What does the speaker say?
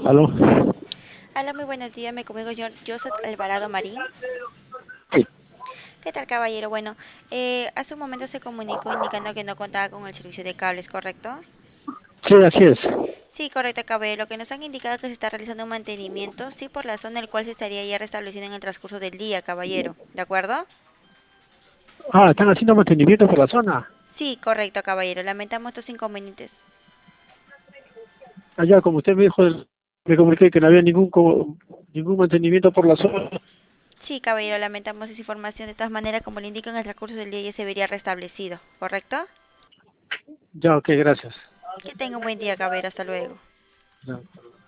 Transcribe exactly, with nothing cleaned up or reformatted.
¿Aló? Hola, muy buenos días. Me comunico yo, Joseph Alvarado Marín. Sí, ¿Qué tal, caballero? Bueno, eh, hace un momento se comunicó indicando que no contaba con el servicio de cables, ¿correcto? sí, así es. Sí, correcto, caballero. Lo que nos han indicado que se está realizando un mantenimiento, sí, por la zona el cual se estaría ya restableciendo en el transcurso del día, caballero. ¿De acuerdo? Ah, están haciendo mantenimiento por la zona. Sí, correcto, caballero. Lamentamos estos inconvenientes. Allá, como usted me dijo, me comuniqué que no había ningún co- ningún mantenimiento por la zona. Sí, caballero, lamentamos esa información. De todas maneras, como le indico, en el transcurso del día ya se vería restablecido, ¿correcto? Ya, ok, gracias. Que tenga un buen día, caballero. Hasta luego. Ya.